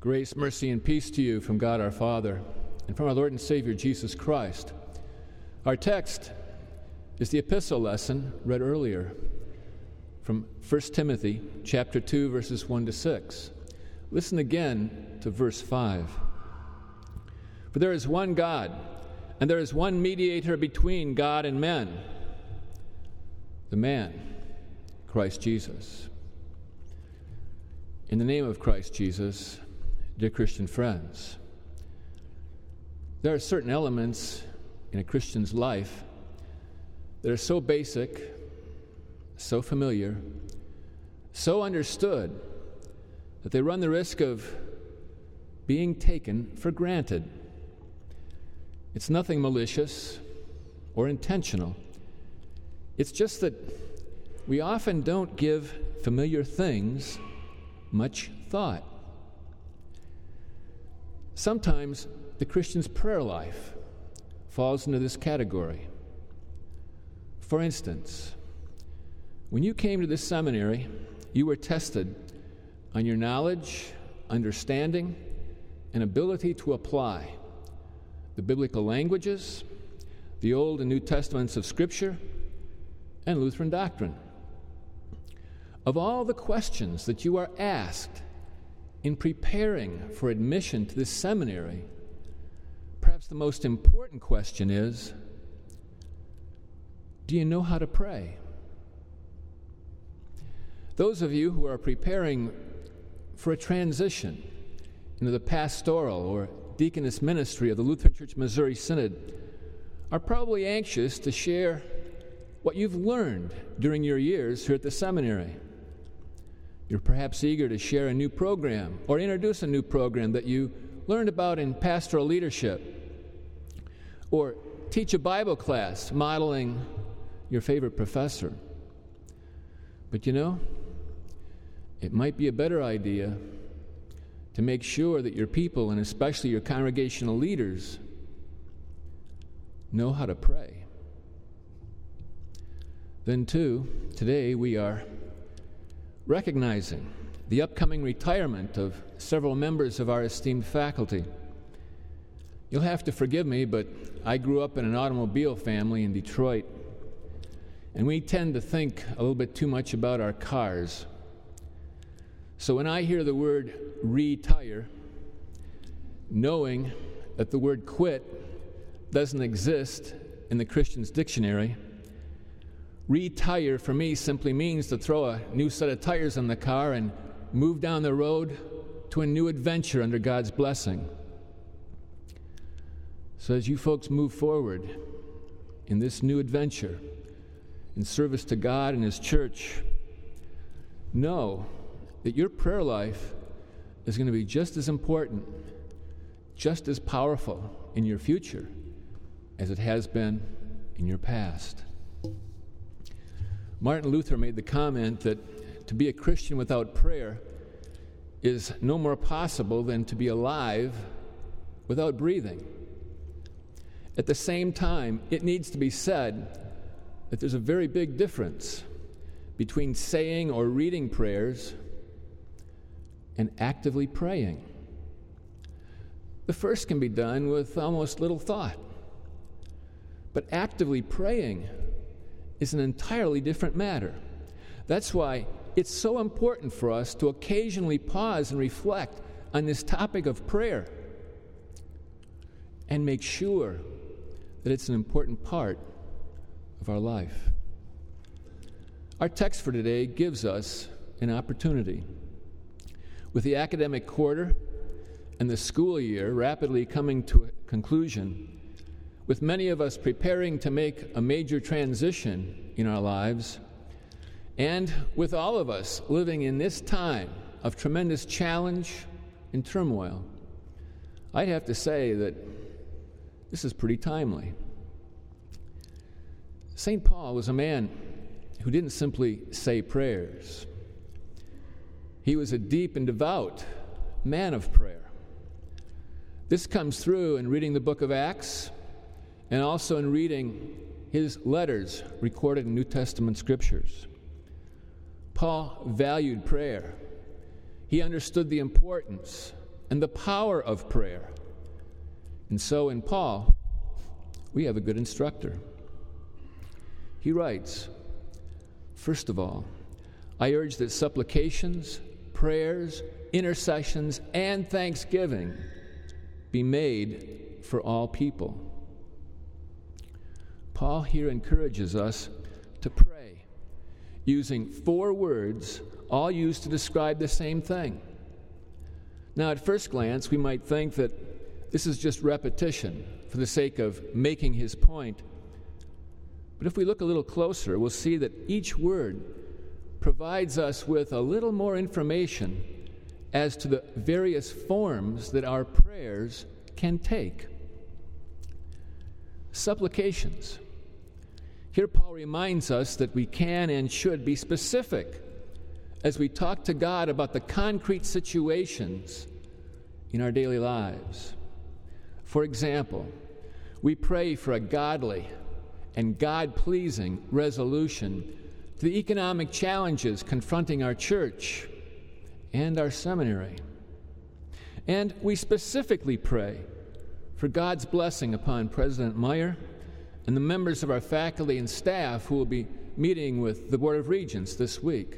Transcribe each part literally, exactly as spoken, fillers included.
Grace, mercy, and peace to you from God our Father and from our Lord and Savior Jesus Christ. Our text is the epistle lesson read earlier from First Timothy chapter two, verses one to six. Listen again to verse five. For there is one God, and there is one mediator between God and men, the man, Christ Jesus. In the name of Christ Jesus, dear Christian friends, there are certain elements in a Christian's life that are so basic, so familiar, so understood, that they run the risk of being taken for granted. It's nothing malicious or intentional. It's just that we often don't give familiar things much thought. Sometimes the Christian's prayer life falls into this category. For instance, when you came to this seminary, you were tested on your knowledge, understanding, and ability to apply the biblical languages, the Old and New Testaments of Scripture, and Lutheran doctrine. Of all the questions that you are asked in preparing for admission to this seminary, perhaps the most important question is, do you know how to pray? Those of you who are preparing for a transition into the pastoral or deaconess ministry of the Lutheran Church Missouri Synod are probably anxious to share what you've learned during your years here at the seminary. You're perhaps eager to share a new program or introduce a new program that you learned about in pastoral leadership, or teach a Bible class modeling your favorite professor. But you know, it might be a better idea to make sure that your people, and especially your congregational leaders, know how to pray. Then, too, today we are recognizing the upcoming retirement of several members of our esteemed faculty. You'll have to forgive me, but I grew up in an automobile family in Detroit, and we tend to think a little bit too much about our cars. So when I hear the word retire, knowing that the word quit doesn't exist in the Christian's dictionary, retire for me simply means to throw a new set of tires on the car and move down the road to a new adventure under God's blessing. So as you folks move forward in this new adventure, in service to God and His church, know that your prayer life is going to be just as important, just as powerful in your future as it has been in your past. Martin Luther made the comment that to be a Christian without prayer is no more possible than to be alive without breathing. At the same time, it needs to be said that there's a very big difference between saying or reading prayers and actively praying. The first can be done with almost little thought, but actively praying is an entirely different matter. That's why it's so important for us to occasionally pause and reflect on this topic of prayer and make sure that it's an important part of our life. Our text for today gives us an opportunity. With the academic quarter and the school year rapidly coming to a conclusion, with many of us preparing to make a major transition in our lives, and with all of us living in this time of tremendous challenge and turmoil, I'd have to say that this is pretty timely. Saint Paul was a man who didn't simply say prayers. He was a deep and devout man of prayer. This comes through in reading the book of Acts and also in reading his letters recorded in New Testament scriptures. Paul valued prayer. He understood the importance and the power of prayer. And so in Paul, we have a good instructor. He writes, "First of all, I urge that supplications, prayers, intercessions, and thanksgiving be made for all people." Paul here encourages us to pray, using four words, all used to describe the same thing. Now, at first glance, we might think that this is just repetition for the sake of making his point. But if we look a little closer, we'll see that each word provides us with a little more information as to the various forms that our prayers can take. Supplications. Here Paul reminds us that we can and should be specific as we talk to God about the concrete situations in our daily lives. For example, we pray for a godly and God-pleasing resolution to the economic challenges confronting our church and our seminary. And we specifically pray for God's blessing upon President Meyer and the members of our faculty and staff who will be meeting with the Board of Regents this week.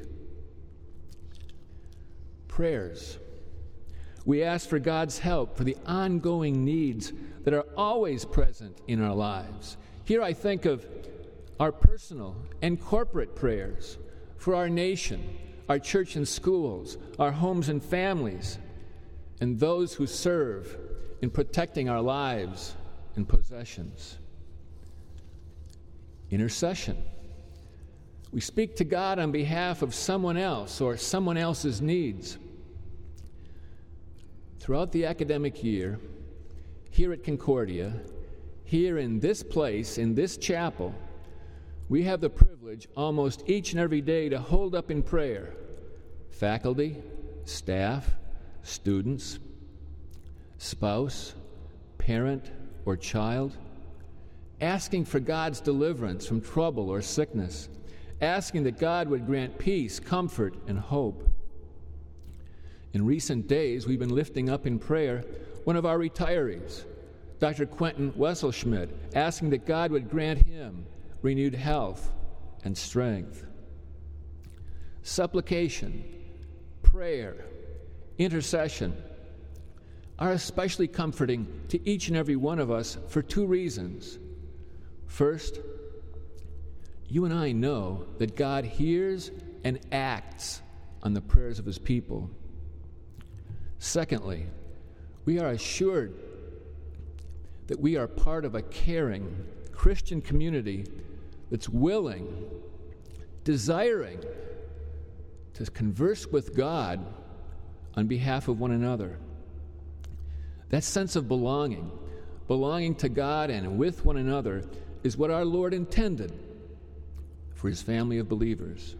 Prayers. We ask for God's help for the ongoing needs that are always present in our lives. Here I think of our personal and corporate prayers for our nation, our church and schools, our homes and families, and those who serve in protecting our lives and possessions. Intercession. We speak to God on behalf of someone else or someone else's needs. Throughout the academic year, here at Concordia, here in this place, in this chapel, we have the privilege almost each and every day to hold up in prayer faculty, staff, students, spouse, parent, or child, asking for God's deliverance from trouble or sickness, asking that God would grant peace, comfort, and hope. In recent days, we've been lifting up in prayer one of our retirees, Doctor Quentin Wesselschmidt, asking that God would grant him renewed health and strength. Supplication, prayer, intercession are especially comforting to each and every one of us for two reasons. First, you and I know that God hears and acts on the prayers of his people. Secondly, we are assured that we are part of a caring Christian community that's willing, desiring to converse with God on behalf of one another. That sense of belonging, belonging to God and with one another, is what our Lord intended for his family of believers.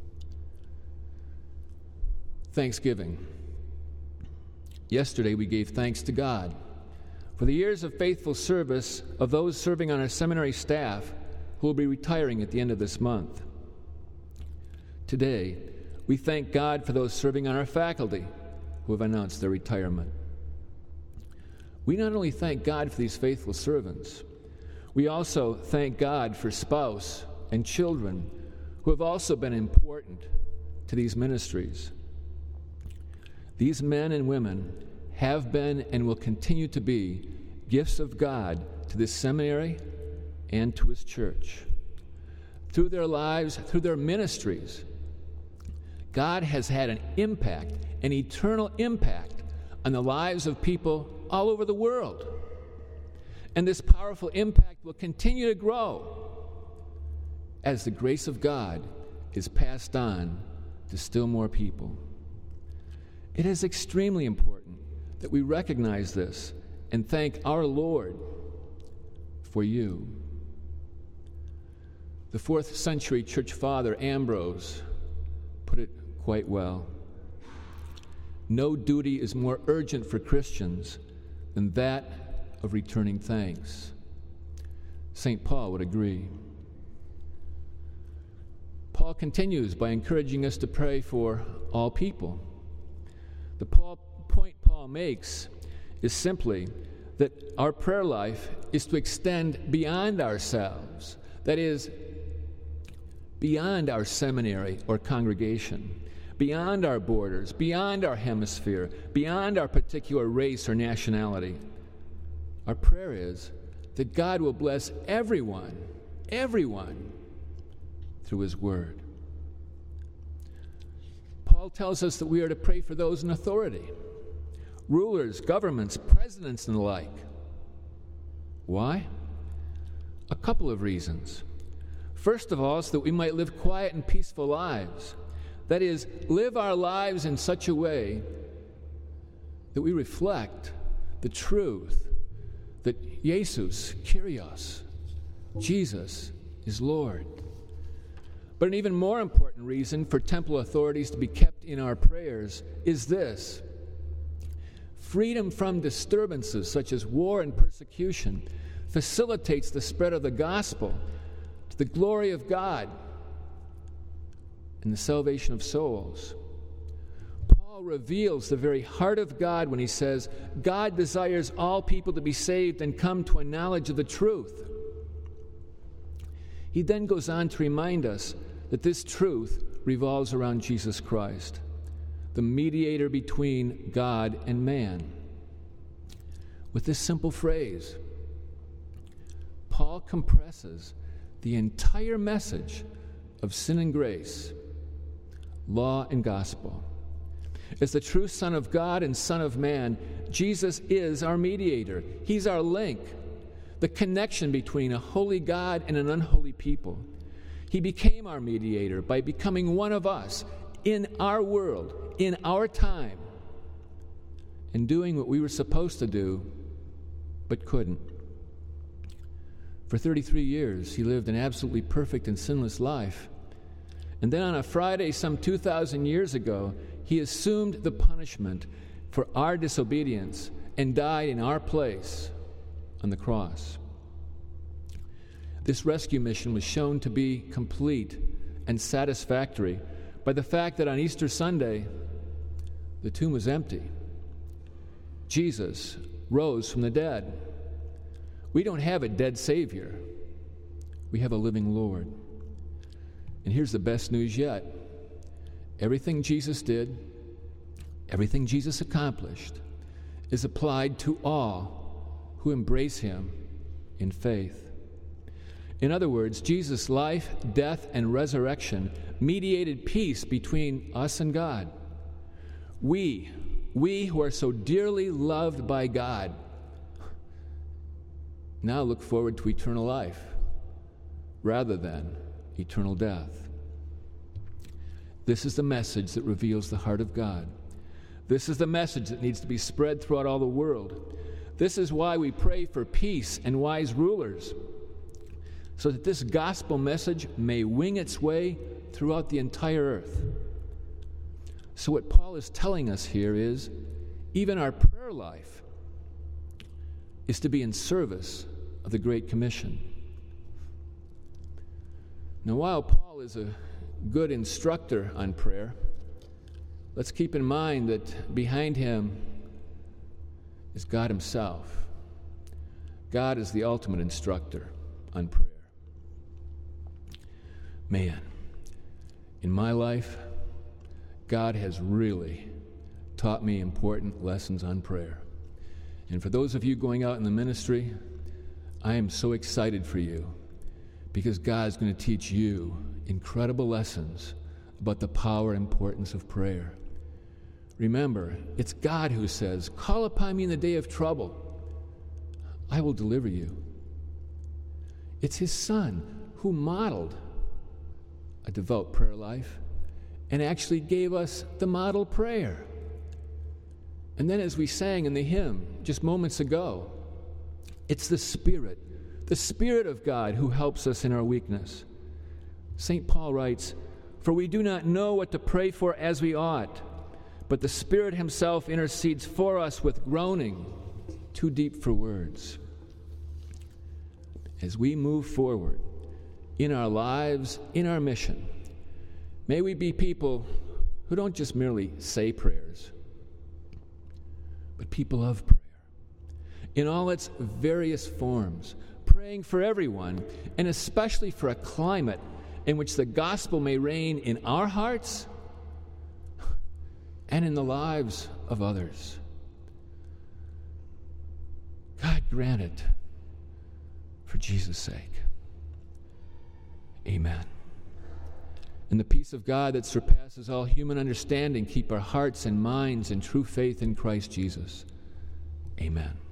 Thanksgiving. Yesterday we gave thanks to God for the years of faithful service of those serving on our seminary staff who will be retiring at the end of this month. Today, we thank God for those serving on our faculty who have announced their retirement. We not only thank God for these faithful servants, we also thank God for spouse and children who have also been important to these ministries. These men and women have been and will continue to be gifts of God to this seminary and to his church. Through their lives, through their ministries, God has had an impact, an eternal impact on the lives of people all over the world. And this powerful impact will continue to grow as the grace of God is passed on to still more people. It is extremely important that we recognize this and thank our Lord for you. The fourth century church father Ambrose put it quite well. No duty is more urgent for Christians than that of returning thanks. Saint Paul would agree. Paul continues by encouraging us to pray for all people. The Paul, point Paul Paul makes is simply that our prayer life is to extend beyond ourselves. That is, beyond our seminary or congregation, beyond our borders, beyond our hemisphere, beyond our particular race or nationality. Our prayer is that God will bless everyone, everyone, through His Word. Paul tells us that we are to pray for those in authority, rulers, governments, presidents, and the like. Why? A couple of reasons. First of all, so that we might live quiet and peaceful lives. That is, live our lives in such a way that we reflect the truth that Jesus, Kyrios, Jesus, is Lord. But an even more important reason for temple authorities to be kept in our prayers is this: freedom from disturbances such as war and persecution facilitates the spread of the gospel to the glory of God and the salvation of souls. Paul reveals the very heart of God when he says, God desires all people to be saved and come to a knowledge of the truth. He then goes on to remind us that this truth revolves around Jesus Christ, the mediator between God and man. With this simple phrase, Paul compresses the entire message of sin and grace, law and gospel. As the true Son of God and Son of Man, Jesus is our mediator. He's our link, the connection between a holy God and an unholy people. He became our mediator by becoming one of us in our world, in our time, and doing what we were supposed to do, but couldn't. For thirty-three years, he lived an absolutely perfect and sinless life. And then on a Friday some two thousand years ago, he assumed the punishment for our disobedience and died in our place on the cross. This rescue mission was shown to be complete and satisfactory by the fact that on Easter Sunday, the tomb was empty. Jesus rose from the dead. We don't have a dead Savior. We have a living Lord. And here's the best news yet. Everything Jesus did, everything Jesus accomplished, is applied to all who embrace Him in faith. In other words, Jesus' life, death, and resurrection mediated peace between us and God. We, we who are so dearly loved by God, now look forward to eternal life rather than eternal death. This is the message that reveals the heart of God. This is the message that needs to be spread throughout all the world. This is why we pray for peace and wise rulers, so that this gospel message may wing its way throughout the entire earth. So what Paul is telling us here is, even our prayer life is to be in service of the Great Commission. Now, while Paul is a good instructor on prayer, let's keep in mind that behind him is God Himself. God is the ultimate instructor on prayer. Man, in my life, God has really taught me important lessons on prayer. And for those of you going out in the ministry, I am so excited for you, because God is going to teach you incredible lessons about the power and importance of prayer. Remember, it's God who says, "Call upon me in the day of trouble. I will deliver you." It's His Son who modeled a devout prayer life and actually gave us the model prayer. And then, as we sang in the hymn just moments ago, it's the Spirit, the Spirit of God who helps us in our weakness. Saint Paul writes, "For we do not know what to pray for as we ought, but the Spirit Himself intercedes for us with groaning too deep for words." As we move forward in our lives, in our mission, may we be people who don't just merely say prayers, people of prayer in all its various forms, praying for everyone, and especially for a climate in which the gospel may reign in our hearts and in the lives of others. God grant it for Jesus' sake. Amen. And the peace of God that surpasses all human understanding keep our hearts and minds in true faith in Christ Jesus. Amen.